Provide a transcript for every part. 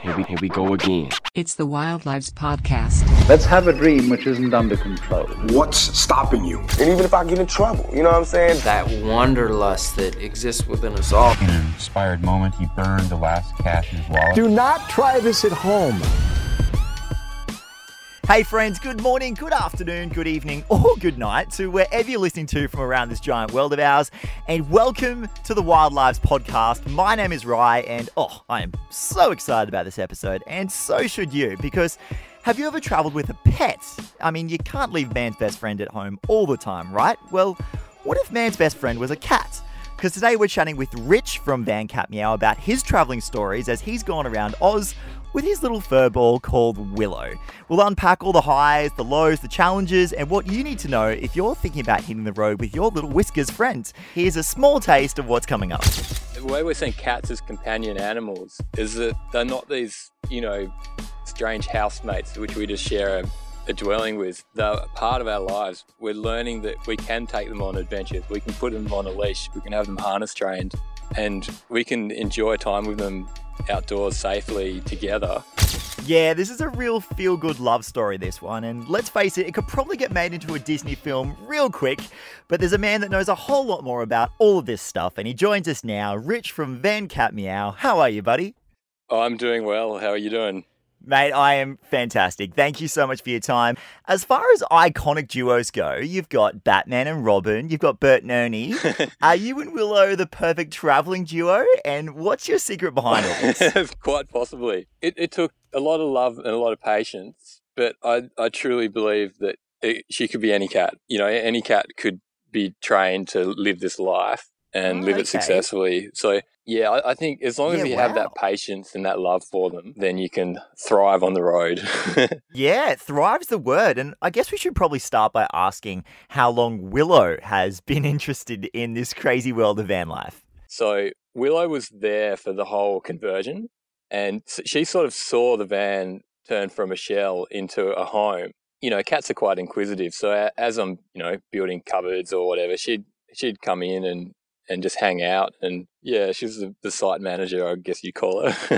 Here we go again. It's the Wild Lives Podcast. Let's have a dream which isn't under control. What's stopping you? And even if I get in trouble, you know what I'm saying? That wanderlust that exists within us all. In an inspired moment, he burned the last cat in his wallet. Do not try this at home. Hey friends, good morning, good afternoon, good evening, or good night to wherever you're listening to from around this giant world of ours, and welcome to the Wild Lives Podcast. My name is Rye, and I am so excited about this episode, and so should you, because have you ever travelled with a pet? I mean, you can't leave man's best friend at home all the time, right? Well, what if man's best friend was a cat? Because today we're chatting with Rich from Van Cat Meow about his travelling stories as he's gone around Oz with his little fur ball called Willow. We'll unpack all the highs, the lows, the challenges, and what you need to know if you're thinking about hitting the road with your little Whiskers friends. Here's a small taste of what's coming up. The way we're seeing cats as companion animals is that they're not these, strange housemates which we just share a dwelling with. They're part of our lives. We're learning that we can take them on adventures. We can put them on a leash. We can have them harness trained, and we can enjoy time with them outdoors safely together. Yeah, this is a real feel-good love story, this one, and let's face it could probably get made into a Disney film real quick, but there's a man that knows a whole lot more about all of this stuff, and he joins us now, Rich from Van Cat Meow. How are you, buddy? Oh, I'm doing well. How are you doing? Mate, I am fantastic. Thank you so much for your time. As far as iconic duos go, you've got Batman and Robin, you've got Bert and Ernie. Are you and Willow the perfect travelling duo? And what's your secret behind all this? Quite possibly. It took a lot of love and a lot of patience, but I truly believe that she could be any cat. Any cat could be trained to live this life and live it successfully. So, yeah, I think as long as you have that patience and that love for them, then you can thrive on the road. Yeah, thrive's the word. And I guess we should probably start by asking how long Willow has been interested in this crazy world of van life. So Willow was there for the whole conversion, and she sort of saw the van turn from a shell into a home. Cats are quite inquisitive. So as I'm, building cupboards or whatever, she'd come in and just hang out. And yeah, she's the site manager, I guess you'd call her.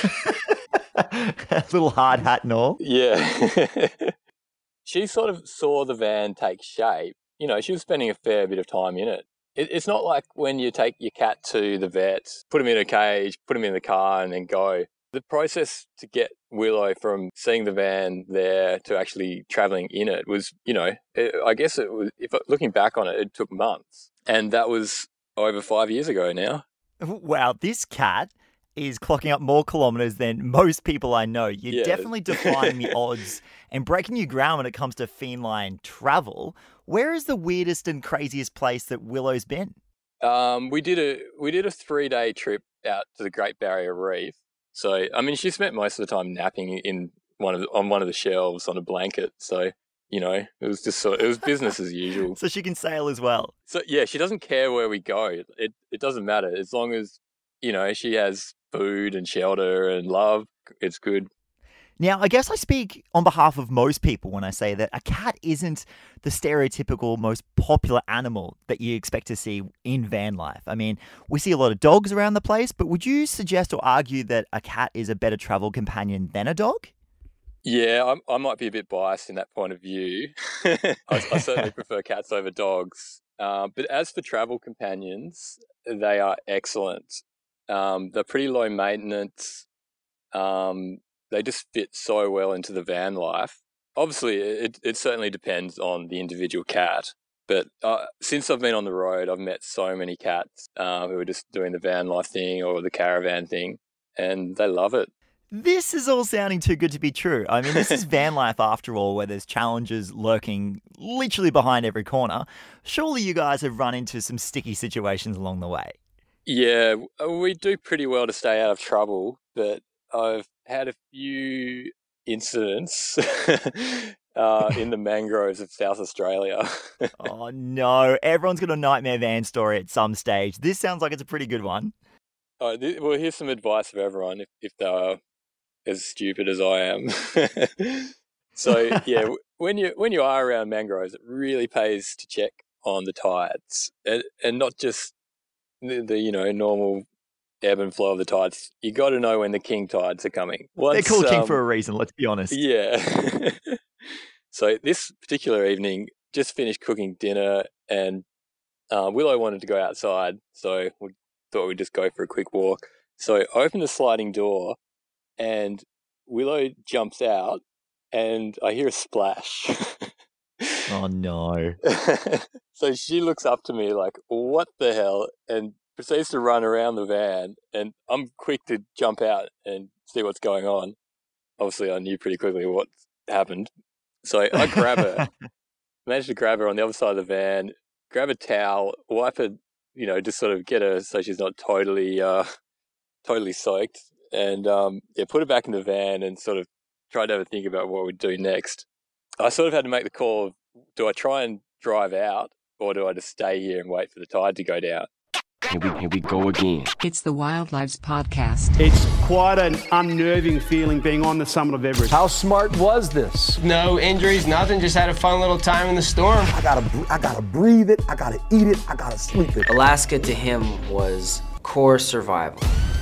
A little hard hat and all. Yeah. She sort of saw the van take shape. She was spending a fair bit of time in it. It's not like when you take your cat to the vet, put him in a cage, put him in the car and then go. The process to get Willow from seeing the van there to actually travelling in it was, I guess it was, looking back on it, it took months. And that was over 5 years ago now. Wow, this cat is clocking up more kilometres than most people I know. You're definitely defying the odds and breaking new ground when it comes to feline travel. Where is the weirdest and craziest place that Willow's been? We did a 3-day trip out to the Great Barrier Reef. So, she spent most of the time napping on one of the shelves on a blanket. So, it was just it was business as usual. So she can sail as well. So yeah, she doesn't care where we go. It doesn't matter as long as she has food and shelter and love. It's good. Now, I guess I speak on behalf of most people when I say that a cat isn't the stereotypical most popular animal that you expect to see in van life. We see a lot of dogs around the place, but would you suggest or argue that a cat is a better travel companion than a dog? Yeah, I might be a bit biased in that point of view. I certainly prefer cats over dogs. But as for travel companions, they are excellent. They're pretty low maintenance. They just fit so well into the van life. Obviously, it certainly depends on the individual cat. But since I've been on the road, I've met so many cats who are just doing the van life thing or the caravan thing, and they love it. This is all sounding too good to be true. This is van life after all, where there's challenges lurking literally behind every corner. Surely you guys have run into some sticky situations along the way. Yeah, we do pretty well to stay out of trouble, but I've had a few incidents in the mangroves of South Australia. Oh no, everyone's got a nightmare van story at some stage. This sounds like it's a pretty good one. Well, here's some advice for everyone if they're as stupid as I am. So yeah, when you are around mangroves, it really pays to check on the tides and not just the normal ebb and flow of the tides. You got to know when the king tides are coming. They're called king for a reason, let's be honest. Yeah. So this particular evening, just finished cooking dinner, and Willow wanted to go outside, so we thought we'd just go for a quick walk. So I opened the sliding door, and Willow jumps out, and I hear a splash. Oh, no. So she looks up to me like, what the hell? And proceeds to run around the van, and I'm quick to jump out and see what's going on. Obviously, I knew pretty quickly what happened. So I grab her, managed to grab her on the other side of the van, grab a towel, wipe her, just sort of get her so she's not totally soaked, and put her back in the van and sort of tried to have a think about what we'd do next. I sort of had to make the call of, do I try and drive out, or do I just stay here and wait for the tide to go down? Here we go again. It's the Wildlives Podcast. It's quite an unnerving feeling being on the summit of Everest. How smart was this? No injuries, nothing. Just had a fun little time in the storm. I gotta breathe it. I gotta eat it. I gotta sleep it. Alaska to him was core survival.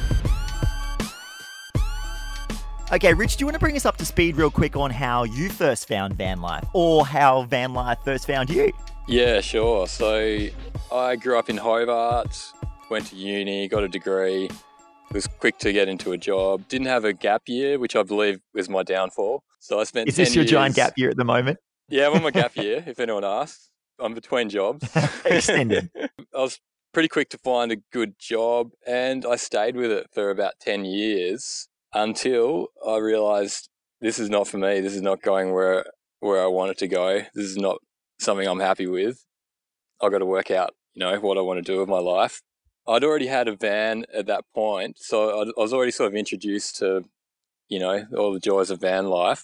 Okay, Rich, do you want to bring us up to speed real quick on how you first found van life, or how van life first found you? Yeah, sure. So I grew up in Hobart, went to uni, got a degree, was quick to get into a job, didn't have a gap year, which I believe was my downfall. So I spent 10 years... Is this your giant gap year at the moment? Yeah, I'm on my gap year, if anyone asks. I'm between jobs. Extended. I was pretty quick to find a good job, and I stayed with it for about 10 years until I realised this is not for me. This is not going where I want it to go. This is not something I'm happy with. I've got to work out, what I want to do with my life. I'd already had a van at that point, so I was already sort of introduced to, all the joys of van life.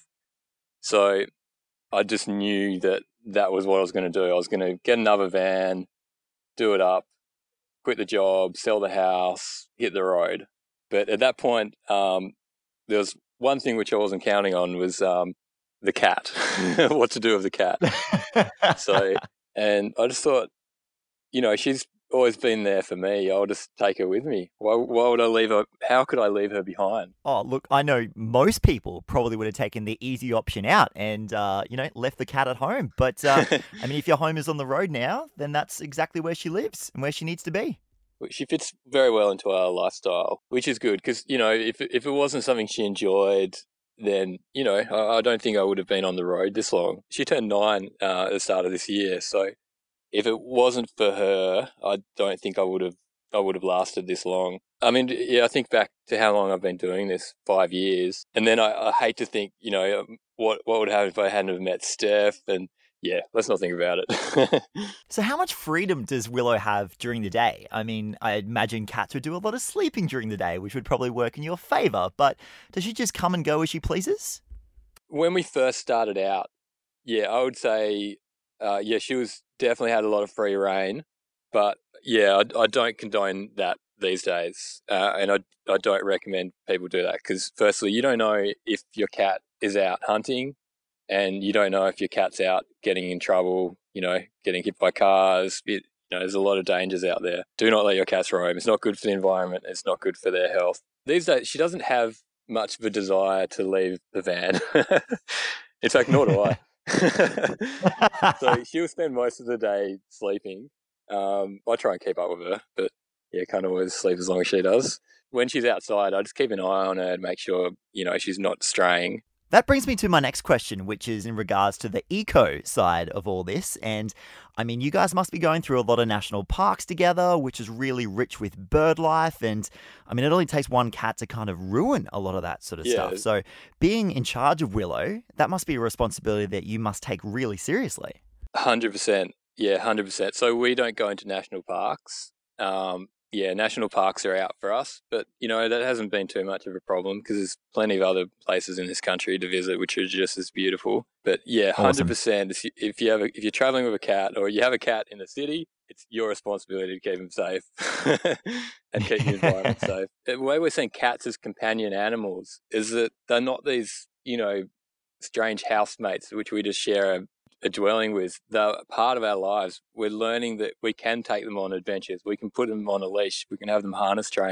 So I just knew that was what I was going to do. I was going to get another van, do it up, quit the job, sell the house, hit the road. But at that point, there was one thing which I wasn't counting on was the cat, what to do with the cat. So, and I just thought, she's always been there for me. I'll just take her with me. Why would I leave her? How could I leave her behind? Oh, look, I know most people probably would have taken the easy option out and, left the cat at home. But, if your home is on the road now, then that's exactly where she lives and where she needs to be. She fits very well into our lifestyle, which is good because, if it wasn't something she enjoyed, then, I don't think I would have been on the road this long. She turned 9 at the start of this year. So if it wasn't for her, I don't think I would have lasted this long. I think back to how long I've been doing this, 5 years. And then I hate to think, what would happen if I hadn't have met Steph, and yeah, let's not think about it. So how much freedom does Willow have during the day? I imagine cats would do a lot of sleeping during the day, which would probably work in your favour. But does she just come and go as she pleases? When we first started out, yeah, I would say, she was definitely had a lot of free reign. But yeah, I don't condone that these days. And I don't recommend people do that because firstly, you don't know if your cat is out hunting, and you don't know if your cat's out getting in trouble, getting hit by cars. There's a lot of dangers out there. Do not let your cats roam. It's not good for the environment. It's not good for their health. These days, she doesn't have much of a desire to leave the van. In fact, nor do I. So she'll spend most of the day sleeping. I try and keep up with her, but yeah, can't always sleep as long as she does. When she's outside, I just keep an eye on her and make sure, she's not straying. That brings me to my next question, which is in regards to the eco side of all this. And you guys must be going through a lot of national parks together, which is really rich with bird life. And it only takes one cat to kind of ruin a lot of that sort of stuff. So being in charge of Willow, that must be a responsibility that you must take really seriously. 100%. Yeah, 100%. So we don't go into national parks. National parks are out for us, but that hasn't been too much of a problem because there's plenty of other places in this country to visit which are just as beautiful. But yeah, 100%. If you're traveling with a cat or you have a cat in the city, it's your responsibility to keep them safe and keep the environment safe. The way we're seeing cats as companion animals is that they're not these strange housemates which we just share a dwelling with. They're part of our lives. We're learning that we can take them on adventures. We can put them on a leash. We can have them harness trained.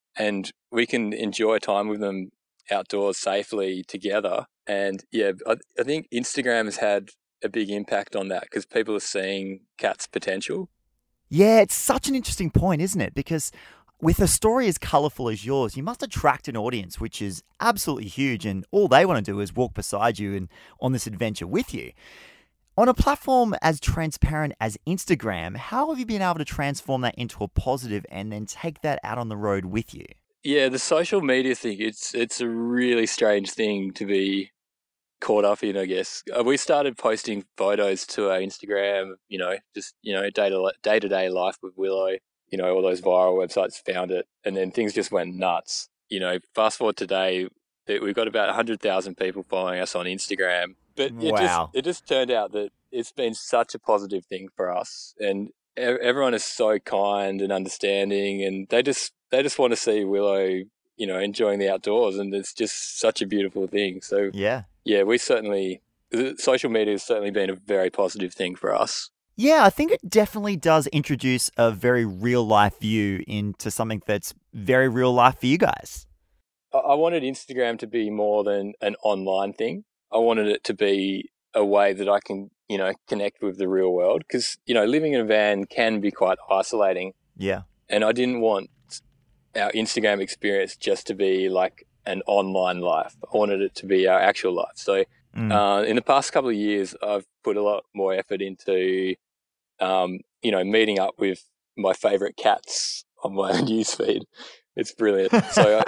and we can enjoy time with them outdoors safely together. And yeah, I think Instagram has had a big impact on that because people are seeing cats' potential. Yeah, it's such an interesting point, isn't it? Because with a story as colourful as yours, you must attract an audience, which is absolutely huge, and all they want to do is walk beside you and on this adventure with you. On a platform as transparent as Instagram, how have you been able to transform that into a positive and then take that out on the road with you? Yeah, the social media thing, it's a really strange thing to be caught up in, I guess. We started posting photos to our Instagram, just, day-to-day life with Willow. All those viral websites found it, and then things just went nuts. Fast forward today, we've got about 100,000 people following us on Instagram. But it just turned out that it's been such a positive thing for us, and everyone is so kind and understanding, and they just want to see Willow, enjoying the outdoors, and it's just such a beautiful thing. So yeah, social media has certainly been a very positive thing for us. Yeah, I think it definitely does introduce a very real life view into something that's very real life for you guys. I wanted Instagram to be more than an online thing. I wanted it to be a way that I can, connect with the real world, because, living in a van can be quite isolating. Yeah. And I didn't want our Instagram experience just to be like an online life. I wanted it to be our actual life. So in the past couple of years, I've put a lot more effort into, meeting up with my favorite cats on my newsfeed. It's brilliant. So,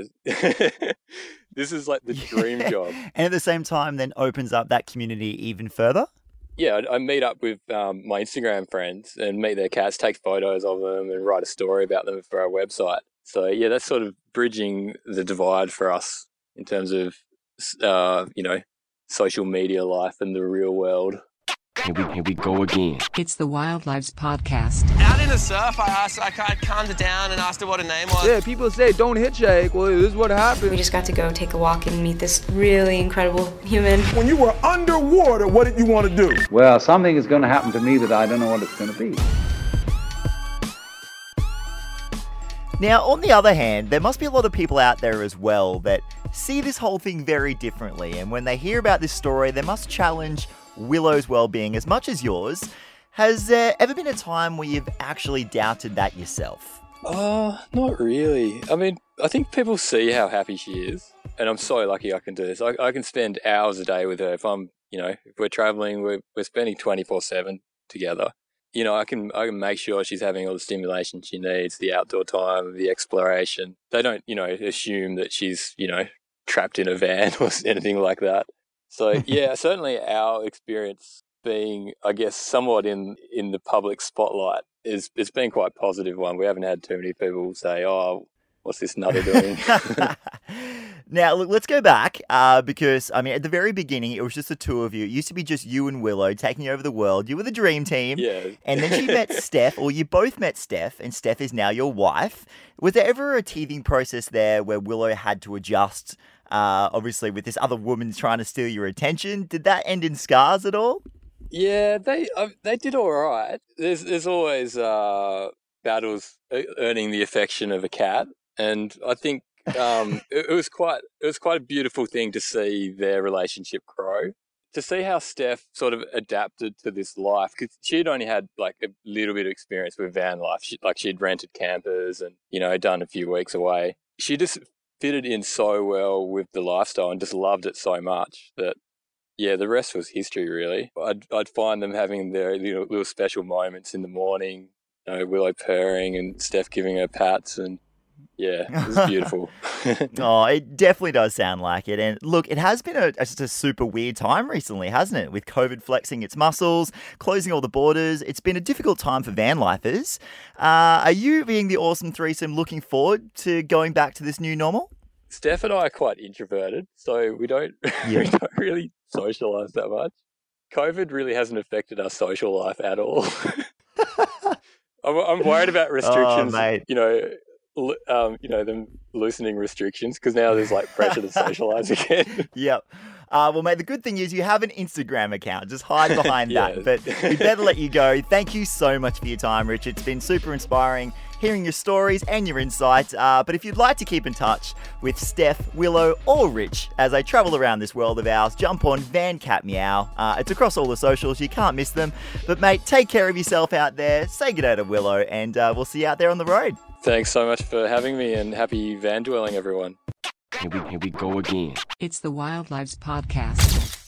this is like the dream job. And at the same time, then opens up that community even further? Yeah, I meet up with my Instagram friends and meet their cats, take photos of them and write a story about them for our website. So, yeah, that's sort of bridging the divide for us in terms of, social media life and the real world. Here we go again. It's the Wild Lives Podcast. Out in the surf, I calmed her down and asked her what her name was. Yeah, people say don't hitchhike. Well, this is what happened. We just got to go take a walk and meet this really incredible human. When you were underwater, what did you want to do? Well, something is going to happen to me that I don't know what it's going to be. Now, on the other hand, there must be a lot of people out there as well that see this whole thing very differently. And when they hear about this story, they must challenge Willow's well-being as much as yours. Has there ever been a time where you've actually doubted that yourself? Not really. I mean, I think people see how happy she is, and I'm so lucky I can do this. I can spend hours a day with her. If I'm, if we're traveling, we're spending 24/7 together. I can make sure she's having all the stimulation she needs, the outdoor time, the exploration. They don't, assume that she's, trapped in a van or anything like that. So, yeah, certainly our experience being, I guess, somewhat in the public spotlight it's been quite a positive one. We haven't had too many people say, oh, what's this nutter doing? Now, look, let's go back because, at the very beginning, it was just the two of you. It used to be just you and Willow taking over the world. You were the dream team. Yeah. And then you met Steph, or you both met Steph, and Steph is now your wife. Was there ever a teething process there where Willow had to adjust, obviously, with this other woman trying to steal your attention? Did that end in scars at all? Yeah, they did all right. There's always battles earning the affection of a cat, and I think it was quite a beautiful thing to see their relationship grow. To see how Steph sort of adapted to this life, because she'd only had like a little bit of experience with van life. She'd rented campers and done a few weeks away. She just fitted in so well with the lifestyle and just loved it so much that. Yeah, the rest was history, really. I'd find them having their little special moments in the morning, Willow purring and Steph giving her pats, and yeah, it was beautiful. Oh, it definitely does sound like it. And look, it has been just a super weird time recently, hasn't it? With COVID flexing its muscles, closing all the borders. It's been a difficult time for van lifers. Are you, being the awesome threesome, looking forward to going back to this new normal? Steph and I are quite introverted, so we don't really socialise that much. COVID really hasn't affected our social life at all. I'm worried about restrictions. Oh, mate. Them loosening restrictions, because now there's like pressure to socialise again. Yep. Well, mate, the good thing is you have an Instagram account. Just hide behind Yeah. that. But we better let you go. Thank you so much for your time, Rich. It's been super inspiring hearing your stories and your insights. But if you'd like to keep in touch with Steph, Willow, or Rich as they travel around this world of ours, jump on Van Cat Meow. It's across all the socials. You can't miss them. But, mate, take care of yourself out there. Say good day to Willow, and we'll see you out there on the road. Thanks so much for having me, and happy van dwelling, everyone. Here we go again. It's the Wild Lives Podcast.